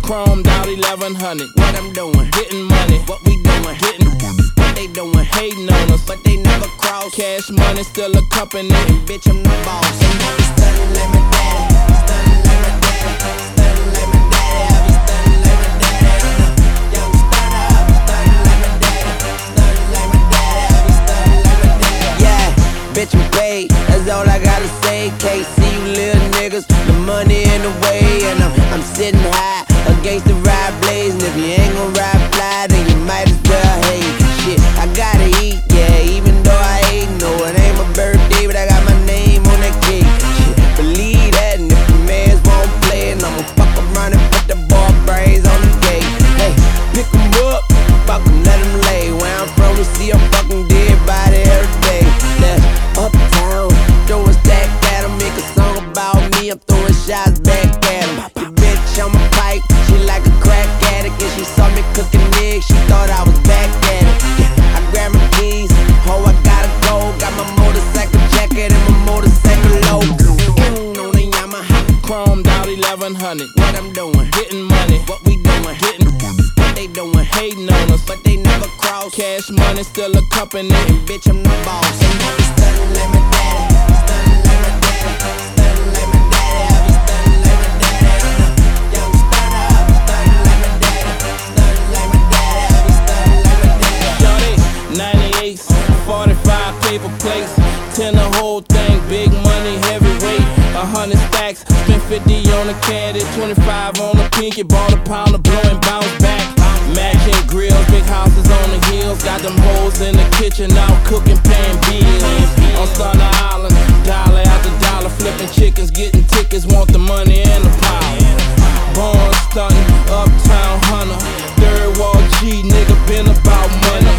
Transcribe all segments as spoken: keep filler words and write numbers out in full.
chromed out eleven hundred. What I'm doing? Getting money. What we doing? Getting money. What they doing? Hating on us, but they never cross. Cash money still a company, and bitch I'm the boss. And I be stunning like my daddy, stunning like my daddy, stunning like my daddy. I be stunning like my daddy. Young stunner, I be stunning like my daddy, stunning like my daddy. I be stunning like my daddy. Yeah, bitch I'm paid. That's all I gotta say. Can't see you little niggas. The money in the way, and I'm I'm sitting high against the ride blaze. And if you ain't gon' ride fly, then you might as well hate. Shit, I gotta eat, yeah, even though I ain't. No, it ain't my birthday, but I got my name on that cake. Shit, believe that, and if the mans won't play, and I'ma fuck around and put the ball brains on the gate. Hey, pick 'em up, fuck 'em, let 'em lay. Where I'm from, we see a fucking dead body every day. That's uptown, throw a stack at 'em, make a song about me, I'm throwing shots back at 'em. Your bitch on my pipe, she like a crack addict, and she saw me cooking eggs, she thought I was back at it. I grabbed my keys, oh I gotta go, got my motorcycle jacket and my motorcycle logo. Mm, on the Yamaha, chromed out eleven hundred. What I'm doing? Getting money. What we doing? Getting money. What they doing? Hating on us, but they never cross. Cash money still a company, and bitch I'm the boss. And I be stunning like my daddy, stunning like my daddy, stunning like my daddy. I be stunning like my daddy. Young stunner, I be stunning like my daddy, stunning like my daddy. I be stunning like my daddy. Shorty, ninety-eights, forty-five paper plates, ten the whole thing, big money, heavyweight, a hundred stacks, spent fifty on a caddy, twenty-five on a pinky, bought a pound of blow and bounce back. Matching grills, big houses on the hills, got them hoes in the kitchen, out cooking, paying bills. On Thunder Island, dollar after dollar, flipping chickens, getting tickets, want the money and the power. Born stunting, uptown hunter, third wall G, nigga been about money.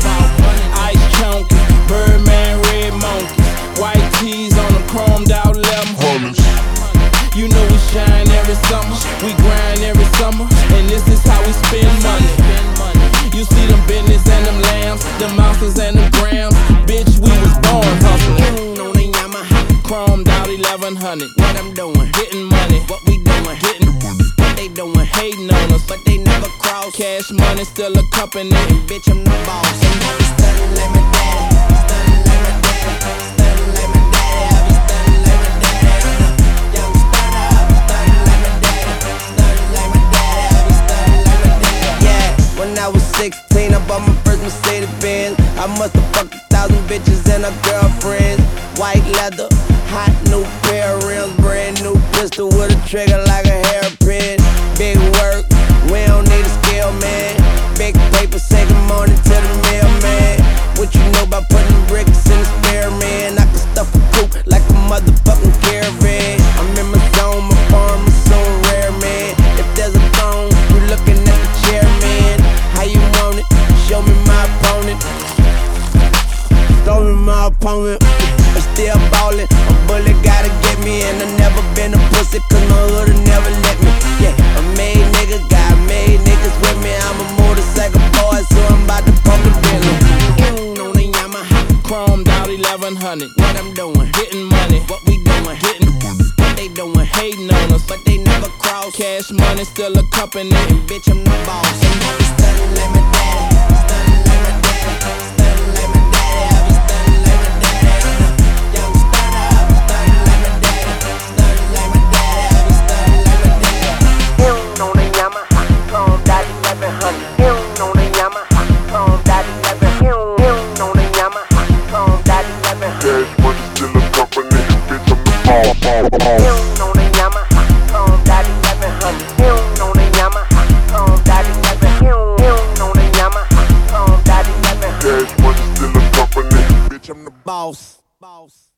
Ice chunky, Birdman, red monkeys, white tees on them chromed out eleven hundreds. You know we shine every summer, we grind every summer, and this is how we spend money. You see them business and them lambs, them ounces and them grams, bitch we was born hustling. Mm, on the Yamaha, chromed out eleven hundred. What I'm doing? Getting money. What we doing? Getting money. What they doing? Hating on us, but they never cross. Cash money still a company, and bitch I'm the boss. And I be stunning like my daddy, stunning like my daddy, stunning like my daddy. I be stunning like my daddy. Young stunner, I be stunning like my daddy, stunning like my daddy. I be stunning like my daddy. Yeah, when I was sixteen, I bought my first Mercedes Benz. I must have fucked a thousand bitches and her girlfriends. White leather, hot new pair of rims, brand new pistol with a trigger like a hairpin. Big work, we don't need a scale, man. Big paper, say good morning to the mailman. What you know about putting bricks in the spare, man? I can stuff a coupe like a motherfucking caravan. I'm in my zone, my farm is so rare, man. If there's a phone, you looking at the chair, man. How you want it? Show me my opponent. Show me my opponent. I'm still ballin', a bullet gotta get me. And I never been a pussy, cause my hood'll never let me. Yeah, a made nigga, got made niggas with me. I'm a motorcycle boy, so I'm about to pump the Bentley. Mm, on the Yamaha, chromed out eleven hundred. What I'm doing? Getting money. What we doing? Getting money. What they doing? Hating on us, but they never cross. Cash money still a company, and bitch I'm the boss. And I be stunning like my daddy, stunning like my daddy, stunning like my daddy. I be stunning like my daddy. Young stunner, I be stunning like my daddy, stunning like my daddy. I be stunning like my daddy. Mm, on the Yamaha, chromed out eleven hundred. Mm, on the Yamaha, chromed out eleven hundred. Mm, on the Yamaha, chromed out eleven hundred. Cash money still a company, bitch I'm the boss. Mm, on the Yamaha, chromed out eleven hundred. Mm, on the Yamaha, chromed out eleven hundred. Mm, on the Yamaha, chromed out eleven hundred. Cash money still a company, bitch I'm the Boss. Boss.